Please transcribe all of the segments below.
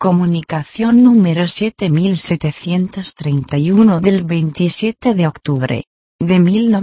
Comunicación número 7731 del 27 de octubre de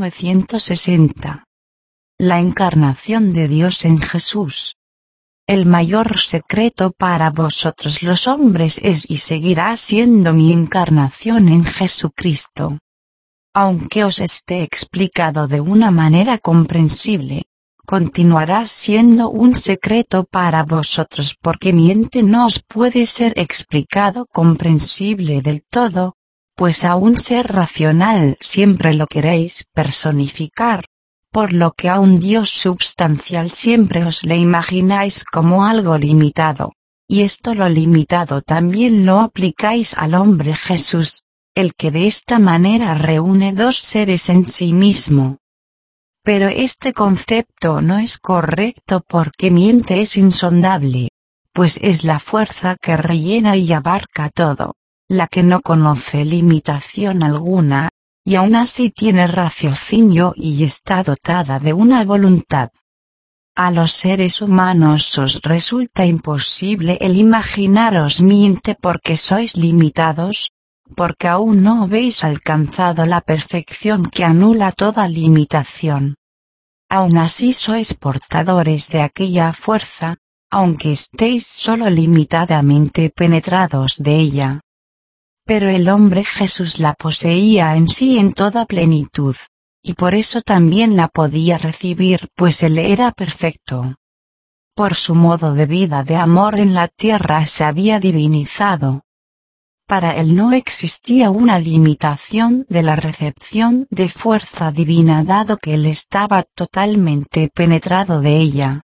1960. La encarnación de Dios en Jesús. El mayor secreto para vosotros los hombres es y seguirá siendo mi encarnación en Jesucristo. Aunque os esté explicado de una manera comprensible, continuará siendo un secreto para vosotros porque mi ente no os puede ser explicado comprensible del todo, pues a un ser racional siempre lo queréis personificar, por lo que a un Dios substancial siempre os le imagináis como algo limitado, y esto lo limitado también lo aplicáis al hombre Jesús, el que de esta manera reúne dos seres en sí mismo. Pero este concepto no es correcto porque mi ente es insondable, pues es la fuerza que rellena y abarca todo, la que no conoce limitación alguna, y aún así tiene raciocinio y está dotada de una voluntad. A los seres humanos os resulta imposible el imaginaros mi ente porque sois limitados, porque aún no habéis alcanzado la perfección que anula toda limitación. Aún así sois portadores de aquella fuerza, aunque estéis solo limitadamente penetrados de ella. Pero el hombre Jesús la poseía en sí en toda plenitud, y por eso también la podía recibir pues él era perfecto. Por su modo de vida de amor en la tierra se había divinizado. Para él no existía una limitación de la recepción de fuerza divina dado que él estaba totalmente penetrado de ella.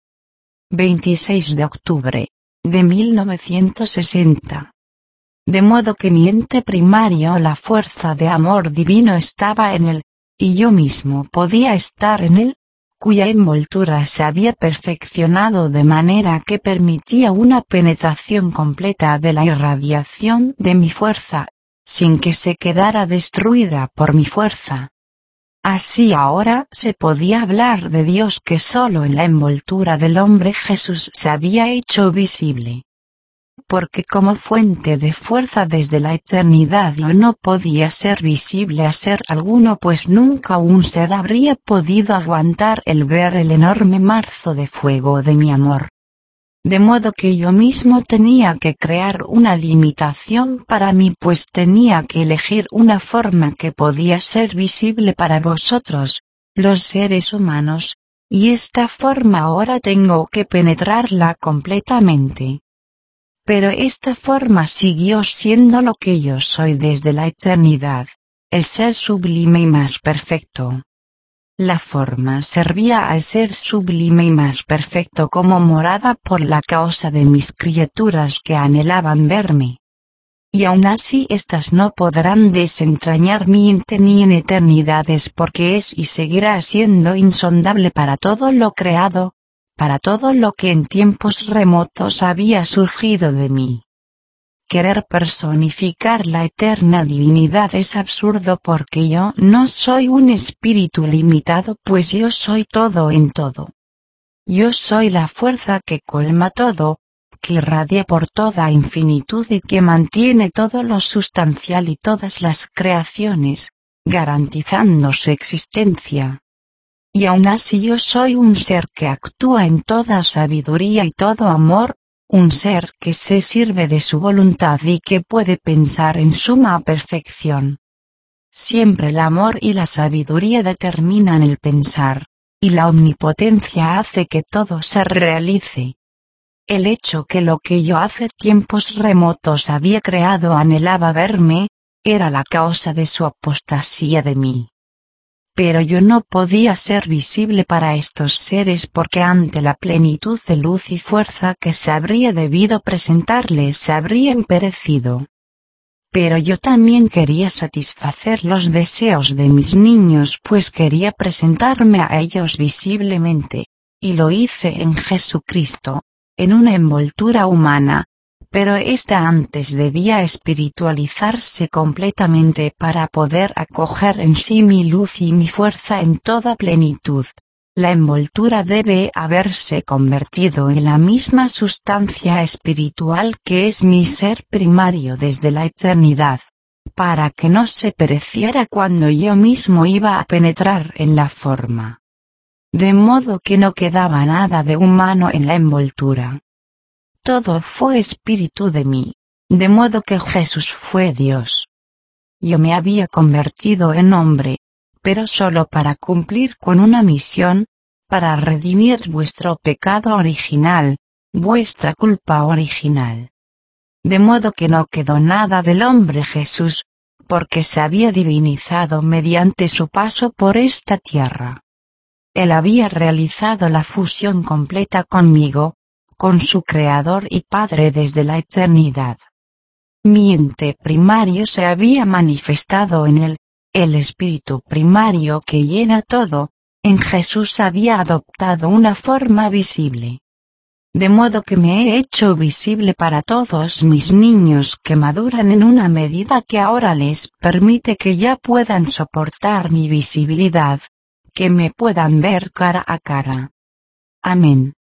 26 de octubre de 1960. De modo que mi ente primario, la fuerza de amor divino estaba en él, y yo mismo podía estar en él, cuya envoltura se había perfeccionado de manera que permitía una penetración completa de la irradiación de mi fuerza, sin que se quedara destruida por mi fuerza. Así ahora se podía hablar de Dios que solo en la envoltura del hombre Jesús se había hecho visible. Porque como fuente de fuerza desde la eternidad yo no podía ser visible a ser alguno pues nunca un ser habría podido aguantar el ver el enorme marzo de fuego de mi amor. De modo que yo mismo tenía que crear una limitación para mí pues tenía que elegir una forma que podía ser visible para vosotros, los seres humanos, y esta forma ahora tengo que penetrarla completamente. Pero esta forma siguió siendo lo que yo soy desde la eternidad, el ser sublime y más perfecto. La forma servía al ser sublime y más perfecto como morada por la causa de mis criaturas que anhelaban verme. Y aún así éstas no podrán desentrañar mi ente ni en eternidades porque es y seguirá siendo insondable para todo lo creado, para todo lo que en tiempos remotos había surgido de mí. Querer personificar la eterna divinidad es absurdo porque yo no soy un espíritu limitado pues yo soy todo en todo. Yo soy la fuerza que colma todo, que irradia por toda infinitud y que mantiene todo lo sustancial y todas las creaciones, garantizando su existencia. Y aún así yo soy un ser que actúa en toda sabiduría y todo amor, un ser que se sirve de su voluntad y que puede pensar en suma perfección. Siempre el amor y la sabiduría determinan el pensar, y la omnipotencia hace que todo se realice. El hecho que lo que yo hace tiempos remotos había creado anhelaba verme, era la causa de su apostasía de mí. Pero yo no podía ser visible para estos seres porque ante la plenitud de luz y fuerza que se habría debido presentarles se habrían perecido. Pero yo también quería satisfacer los deseos de mis niños pues quería presentarme a ellos visiblemente, y lo hice en Jesucristo, en una envoltura humana. Pero ésta antes debía espiritualizarse completamente para poder acoger en sí mi luz y mi fuerza en toda plenitud. La envoltura debe haberse convertido en la misma sustancia espiritual que es mi ser primario desde la eternidad, para que no se pereciera cuando yo mismo iba a penetrar en la forma. De modo que no quedaba nada de humano en la envoltura. Todo fue espíritu de mí, de modo que Jesús fue Dios. Yo me había convertido en hombre, pero solo para cumplir con una misión, para redimir vuestro pecado original, vuestra culpa original. De modo que no quedó nada del hombre Jesús, porque se había divinizado mediante su paso por esta tierra. Él había realizado la fusión completa conmigo, con su Creador y Padre desde la eternidad. Mi ente primario se había manifestado en él, el espíritu primario que llena todo, en Jesús había adoptado una forma visible. De modo que me he hecho visible para todos mis niños que maduran en una medida que ahora les permite que ya puedan soportar mi visibilidad, que me puedan ver cara a cara. Amén.